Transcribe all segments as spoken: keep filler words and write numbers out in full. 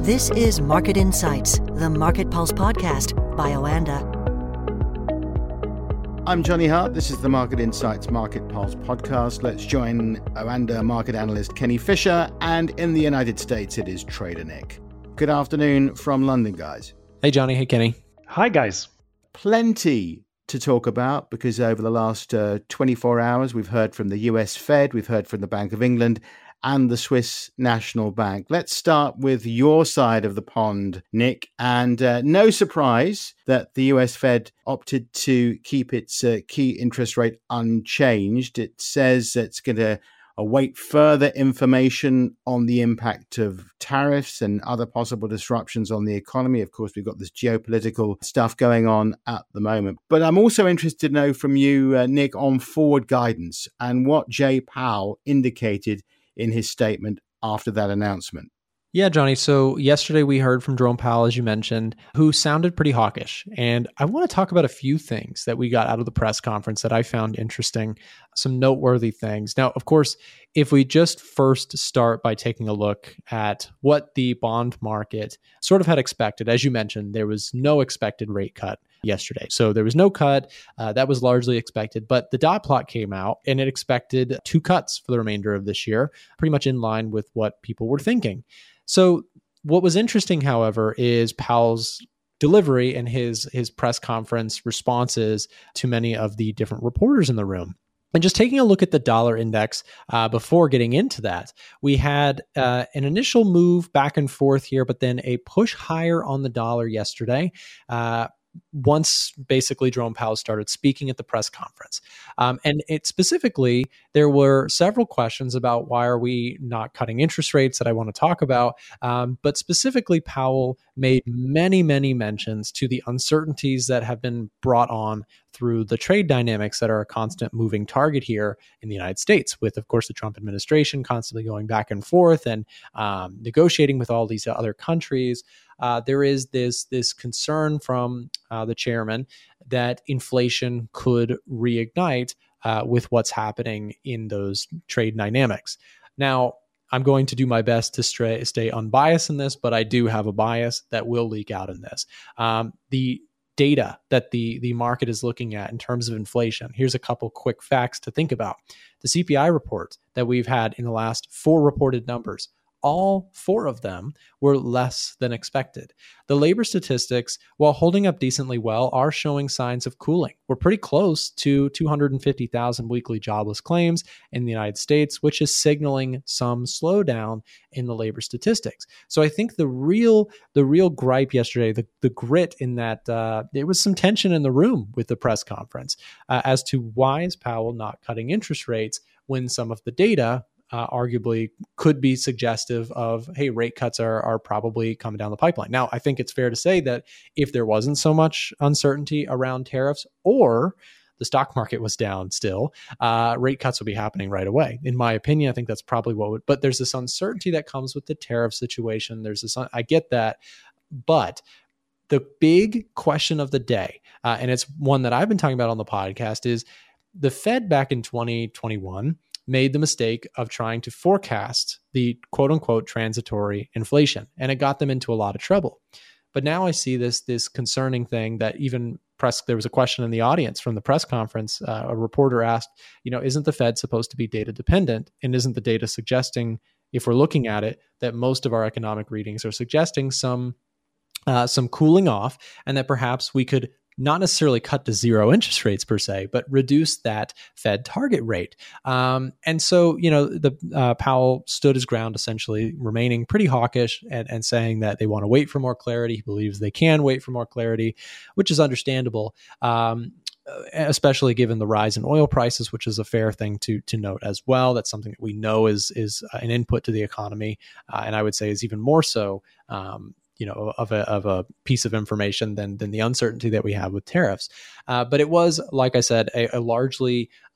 This is Market Insights, the Market Pulse podcast by Oanda. I'm Johnny Hart. This is the Market Insights Market Pulse podcast. Let's join Oanda market analyst Kenny Fisher, and in the United States, it is Trader Nick. Good afternoon from London, guys. Hey, Johnny. Hey, Kenny. Hi, guys. Plenty to talk about because over the last uh, twenty-four hours, we've heard from the U S Fed, we've heard from the Bank of England, and the Swiss National Bank. Let's start with your side of the pond, Nick. And uh, no surprise that the U S Fed opted to keep its uh, key interest rate unchanged. It says it's going to await further information on the impact of tariffs and other possible disruptions on the economy. Of course, we've got this geopolitical stuff going on at the moment. But I'm also interested to know from you, uh, Nick, on forward guidance and what Jay Powell indicated in his statement after that announcement. Yeah, Johnny. So yesterday we heard from Jerome Powell, as you mentioned, who sounded pretty hawkish. And I want to talk about a few things that we got out of the press conference that I found interesting, some noteworthy things. Now, of course, if we just first start by taking a look at what the bond market sort of had expected, as you mentioned, there was no expected rate cut yesterday. So there was no cut. Uh, that was largely expected. But the dot plot came out and it expected two cuts for the remainder of this year, pretty much in line with what people were thinking. So what was interesting, however, is Powell's delivery and his his press conference responses to many of the different reporters in the room. And just taking a look at the dollar index uh, before getting into that, we had uh, an initial move back and forth here, but then a push higher on the dollar yesterday. Uh, once basically Jerome Powell started speaking at the press conference. Um, and it specifically, there were several questions about why are we not cutting interest rates that I want to talk about. Um, but specifically, Powell made many, many mentions to the uncertainties that have been brought on through the trade dynamics that are a constant moving target here in the United States, with, of course, the Trump administration constantly going back and forth and um, negotiating with all these other countries. Uh, there is this this concern from uh, the chairman that inflation could reignite uh, with what's happening in those trade dynamics. Now, I'm going to do my best to stray, stay unbiased in this, but I do have a bias that will leak out in this. Um, the data that the, the market is looking at in terms of inflation, here's a couple quick facts to think about. The C P I reports that we've had in the last four reported numbers, all four of them were less than expected. The labor statistics, while holding up decently well, are showing signs of cooling. We're pretty close to two hundred fifty thousand weekly jobless claims in the United States, which is signaling some slowdown in the labor statistics. So I think the real the real gripe yesterday, the, the grit in that, uh, there was some tension in the room with the press conference uh, as to why is Powell not cutting interest rates when some of the data Uh, arguably could be suggestive of, hey, rate cuts are are probably coming down the pipeline. Now, I think it's fair to say that if there wasn't so much uncertainty around tariffs or the stock market was down still, uh, rate cuts would be happening right away. In my opinion, I think that's probably what would, but there's this uncertainty that comes with the tariff situation. There's this, I get that, but the big question of the day, uh, and it's one that I've been talking about on the podcast, is the Fed back in twenty twenty-one made the mistake of trying to forecast the quote unquote transitory inflation, and it got them into a lot of trouble. But now I see this, this concerning thing that even press, there was a question in the audience from the press conference. Uh, a reporter asked, you know, isn't the Fed supposed to be data dependent? And isn't the data suggesting, if we're looking at it, that most of our economic readings are suggesting some, uh, some cooling off, and that perhaps we could not necessarily cut to zero interest rates per se, but reduce that Fed target rate. Um, and so, you know, the uh, Powell stood his ground, essentially remaining pretty hawkish and, and saying that they want to wait for more clarity. He believes they can wait for more clarity, which is understandable, um, especially given the rise in oil prices, which is a fair thing to to note as well. That's something that we know is is an input to the economy, uh, and I would say is even more so. Um, you know, of a of a piece of information than than the uncertainty that we have with tariffs. Uh, but it was, like I said, a, a largely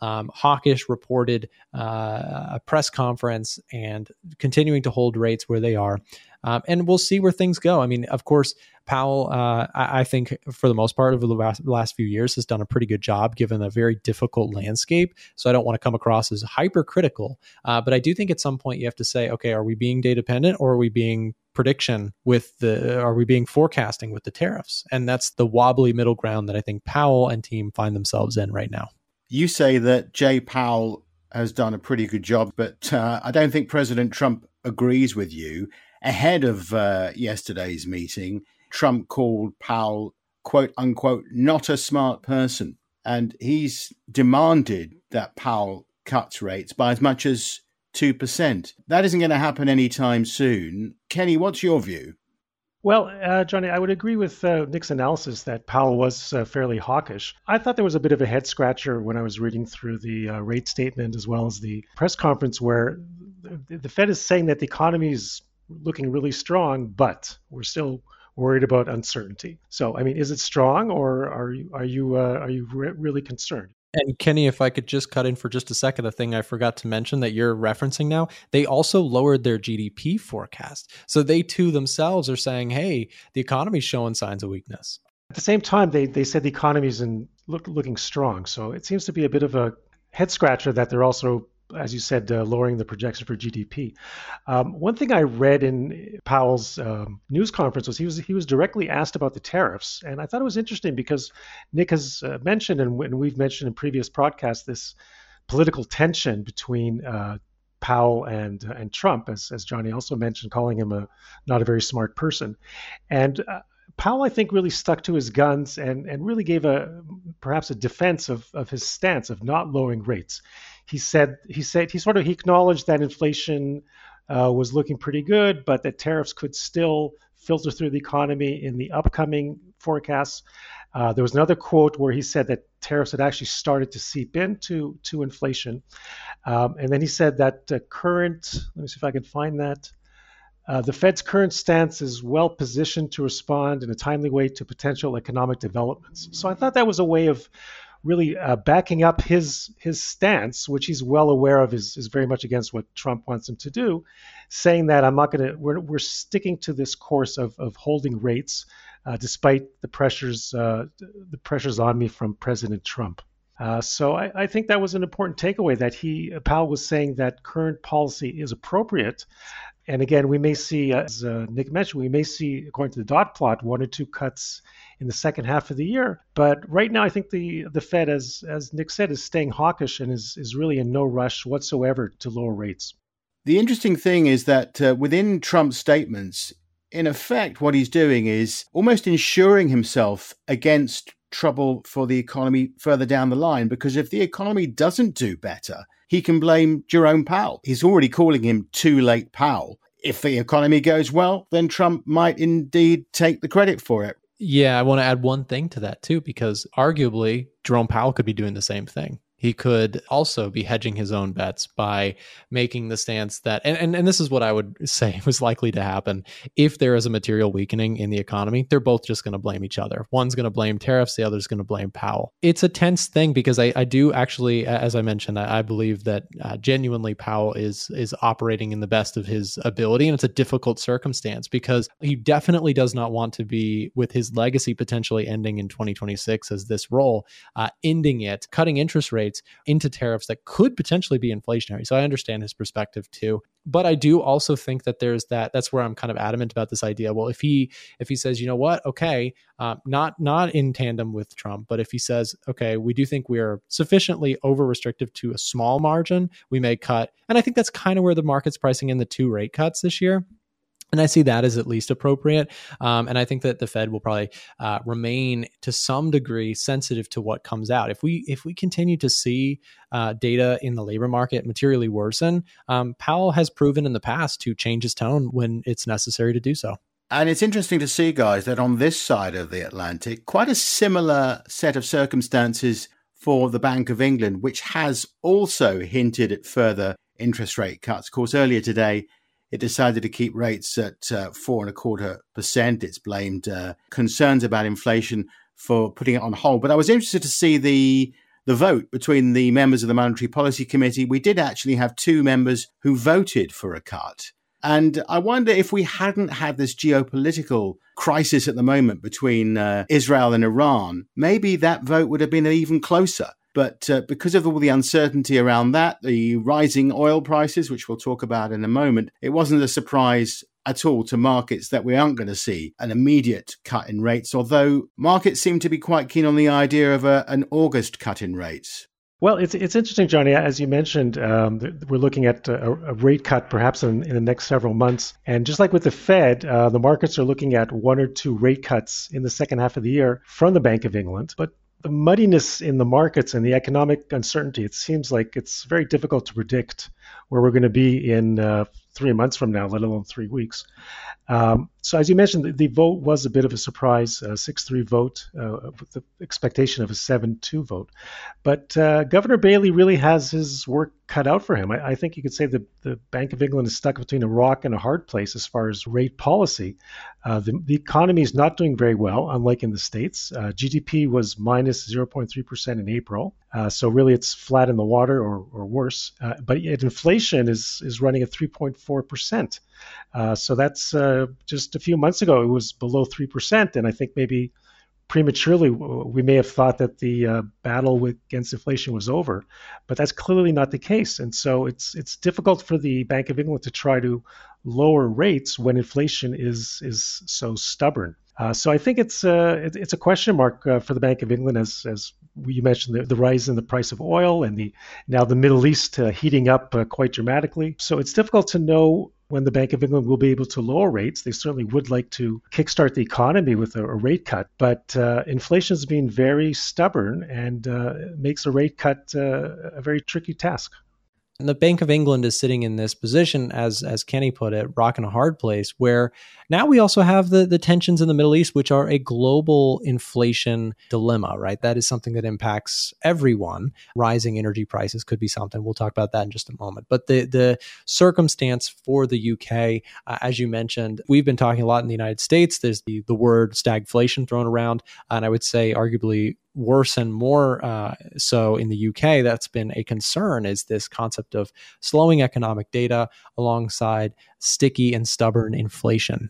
um, hawkish reported uh, a press conference and continuing to hold rates where they are. Um, and we'll see where things go. I mean, of course, Powell, uh, I, I think for the most part over the last, last few years has done a pretty good job given a very difficult landscape. So I don't want to come across as hypercritical, uh, but I do think at some point you have to say, okay, are we being data dependent or are we being prediction with the, are we being forecasting with the tariffs? And that's the wobbly middle ground that I think Powell and team find themselves in right now. You say that Jay Powell has done a pretty good job, but uh, I don't think President Trump agrees with you. Ahead of uh, yesterday's meeting, Trump called Powell, quote unquote, not a smart person. And he's demanded that Powell cuts rates by as much as two percent. That isn't going to happen anytime soon. Kenny, what's your view? Well, uh, Johnny, I would agree with uh, Nick's analysis that Powell was uh, fairly hawkish. I thought there was a bit of a head scratcher when I was reading through the uh, rate statement as well as the press conference where the, the Fed is saying that the economy is looking really strong, but we're still worried about uncertainty. So, I mean, is it strong, or are you are you uh, are you re- really concerned? And Kenny, if I could just cut in for just a second, a thing I forgot to mention that you're referencing now, they also lowered their G D P forecast. So they too themselves are saying, hey, the economy's showing signs of weakness. At the same time, they they said the economy's in look, looking strong. So it seems to be a bit of a head scratcher that they're also, as you said, uh, lowering the projection for G D P. Um, one thing I read in Powell's um, news conference was he was he was directly asked about the tariffs, and I thought it was interesting because Nick has uh, mentioned, and, and we've mentioned in previous podcasts, this political tension between uh, Powell and uh, and Trump, as as Johnny also mentioned, calling him a not a very smart person, and. Uh, Powell, I think, really stuck to his guns and, and really gave a perhaps a defense of, of his stance of not lowering rates. He said he said he sort of he acknowledged that inflation uh, was looking pretty good, but that tariffs could still filter through the economy in the upcoming forecasts. Uh, there was another quote where he said that tariffs had actually started to seep into to inflation, um, and then he said that uh, current. Let me see if I can find that. Uh, the Fed's current stance is well positioned to respond in a timely way to potential economic developments. So I thought that was a way of really uh, backing up his his stance, which he's well aware of is, is very much against what Trump wants him to do, saying that I'm not going to, we're, we're sticking to this course of, of holding rates uh, despite the pressures uh, the pressures on me from President Trump. Uh, so I, I think that was an important takeaway that he, Powell was saying that current policy is appropriate. And again, we may see, as uh, Nick mentioned, we may see, according to the dot plot, one or two cuts in the second half of the year. But right now, I think the the Fed, as as Nick said, is staying hawkish and is is really in no rush whatsoever to lower rates. The interesting thing is that uh, within Trump's statements, in effect, what he's doing is almost insuring himself against trouble for the economy further down the line, because if the economy doesn't do better, he can blame Jerome Powell. He's already calling him too late Powell. If the economy goes well, then Trump might indeed take the credit for it. Yeah, I want to add one thing to that too, because arguably Jerome Powell could be doing the same thing. He could also be hedging his own bets by making the stance that, and, and, and this is what I would say was likely to happen. If there is a material weakening in the economy, they're both just going to blame each other. One's going to blame tariffs, the other's going to blame Powell. It's a tense thing because I, I do actually, as I mentioned, I, I believe that uh, genuinely Powell is, is operating in the best of his ability. And it's a difficult circumstance because he definitely does not want to be, with his legacy potentially ending in twenty twenty-six as this role, uh, ending it, cutting interest rates into tariffs that could potentially be inflationary. So I understand his perspective too. But I do also think that there's that, that's where I'm kind of adamant about this idea. Well, if he, if he says, you know what, okay, uh, not, not in tandem with Trump, but if he says, okay, we do think we are sufficiently over restrictive to a small margin, we may cut. And I think that's kind of where the market's pricing in the two rate cuts this year. And I see that as at least appropriate. Um, and I think that the Fed will probably uh, remain to some degree sensitive to what comes out. If we if we continue to see uh, data in the labor market materially worsen, um, Powell has proven in the past to change his tone when it's necessary to do so. And it's interesting to see, guys, that on this side of the Atlantic, quite a similar set of circumstances for the Bank of England, which has also hinted at further interest rate cuts. Of course, earlier today, it decided to keep rates at uh, four and a quarter percent. It's blamed uh, concerns about inflation for putting it on hold. But I was interested to see the the vote between the members of the Monetary Policy Committee, we did actually have two members who voted for a cut. And I wonder if we hadn't had this geopolitical crisis at the moment between uh, Israel and Iran, maybe that vote would have been even closer. But uh, because of all the uncertainty around that, the rising oil prices, which we'll talk about in a moment, it wasn't a surprise at all to markets that we aren't going to see an immediate cut in rates, although markets seem to be quite keen on the idea of a, an August cut in rates. Well, it's it's interesting, Johnny. As you mentioned, um, we're looking at a, a rate cut perhaps in, in the next several months. And just like with the Fed, uh, the markets are looking at one or two rate cuts in the second half of the year from the Bank of England. But the muddiness in the markets and the economic uncertainty, it seems like it's very difficult to predict where we're going to be in uh, three months from now, let alone three weeks. Um, so as you mentioned, the, the vote was a bit of a surprise, a six three vote uh, with the expectation of a seven two vote. But uh, Governor Bailey really has his work cut out for him. I, I think you could say that the Bank of England is stuck between a rock and a hard place as far as rate policy. Uh, the, the economy is not doing very well, unlike in the States. Uh, G D P was minus zero point three percent in April. Uh, so really it's flat in the water or, or worse. Uh, but yet inflation is, is running at three point four percent. Uh, so that's uh, just a few months ago, it was below three percent. And I think maybe prematurely, we may have thought that the uh, battle with, against inflation was over, but that's clearly not the case. And so it's it's difficult for the Bank of England to try to lower rates when inflation is is so stubborn. Uh, so I think it's uh, it, it's a question mark uh, for the Bank of England, as as you mentioned, the, the rise in the price of oil and the now the Middle East uh, heating up uh, quite dramatically. So it's difficult to know when the Bank of England will be able to lower rates. They certainly would like to kickstart the economy with a, a rate cut, but uh, inflation has been very stubborn and uh, makes a rate cut uh, a very tricky task. And the Bank of England is sitting in this position, as as Kenny put it, rock in a hard place, where now we also have the, the tensions in the Middle East, which are a global inflation dilemma, right? That is something that impacts everyone. Rising energy prices could be something. We'll talk about that in just a moment. But the, the circumstance for the U K, uh, as you mentioned, we've been talking a lot in the United States. There's the, the word stagflation thrown around, and I would say arguably worse and more uh, so in the U K, that's been a concern, is this concept of slowing economic data alongside sticky and stubborn inflation.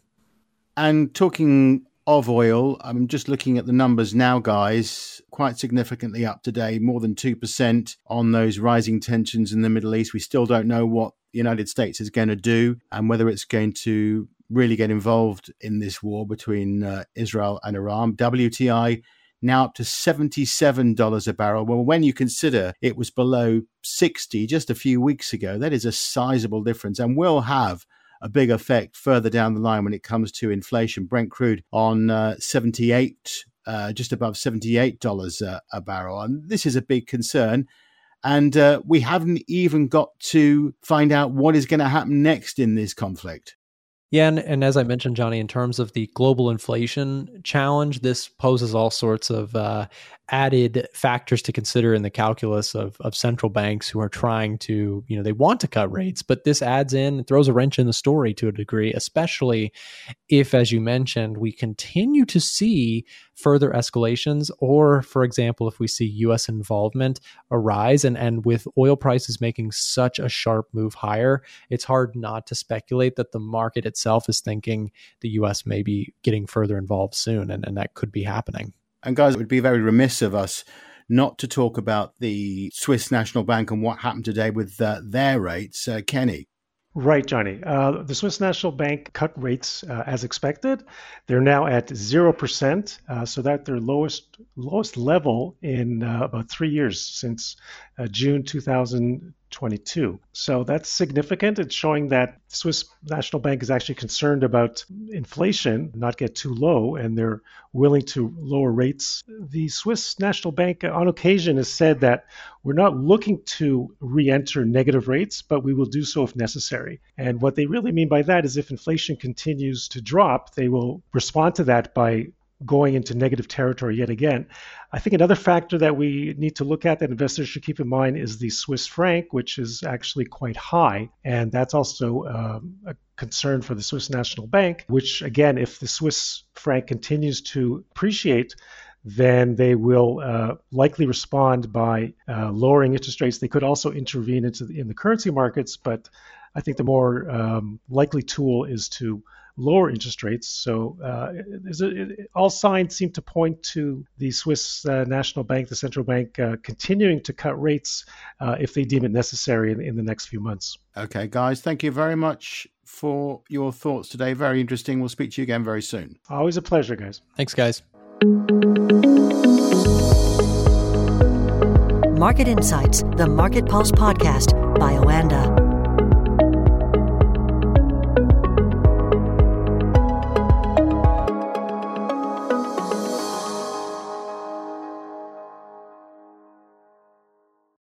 And talking of oil, I'm just looking at the numbers now, guys, quite significantly up today, more than two percent on those rising tensions in the Middle East. We still don't know what the United States is going to do and whether it's going to really get involved in this war between uh, Israel and Iran. W T I now up to seventy-seven dollars a barrel. Well, when you consider it was below sixty just a few weeks ago, that is a sizable difference and will have a big effect further down the line when it comes to inflation. Brent crude on uh, seventy-eight, uh, just above seventy-eight dollars a, a barrel. And this is a big concern. And uh, we haven't even got to find out what is going to happen next in this conflict. Yeah, and, and as I mentioned, Johnny, in terms of the global inflation challenge, this poses all sorts of uh, added factors to consider in the calculus of, of central banks who are trying to, you know, they want to cut rates, but this adds in, throws a wrench in the story to a degree, especially if, as you mentioned, we continue to see further escalations, or, for example, if we see U S involvement arise, and, and with oil prices making such a sharp move higher, it's hard not to speculate that the market itself is thinking the U S may be getting further involved soon, and, and that could be happening. And guys, it would be very remiss of us not to talk about the Swiss National Bank and what happened today with uh, their rates. Uh, Kenny. Right, Johnny. Uh, the Swiss National Bank cut rates uh, as expected. They're now at zero percent, uh, so that's their lowest lowest level in uh, about three years, since uh, June two thousand twenty-two. So that's significant. It's showing that the Swiss National Bank is actually concerned about inflation, not get too low, and they're willing to lower rates. The Swiss National Bank on occasion has said that we're not looking to re-enter negative rates, but we will do so if necessary. And what they really mean by that is if inflation continues to drop, they will respond to that by going into negative territory yet again. I think another factor that we need to look at that investors should keep in mind is the Swiss franc, which is actually quite high. And that's also um, a concern for the Swiss National Bank, which again, if the Swiss franc continues to appreciate, then they will uh, likely respond by uh, lowering interest rates. They could also intervene into the, in the currency markets, but I think the more um, likely tool is to lower interest rates. So uh, a, it, all signs seem to point to the Swiss uh, National Bank, the central bank, uh, continuing to cut rates uh, if they deem it necessary in, in the next few months. Okay, guys, thank you very much for your thoughts today. Very interesting. We'll speak to you again very soon. Always a pleasure, guys. Thanks, guys. Market Insights, the Market Pulse podcast by Oanda.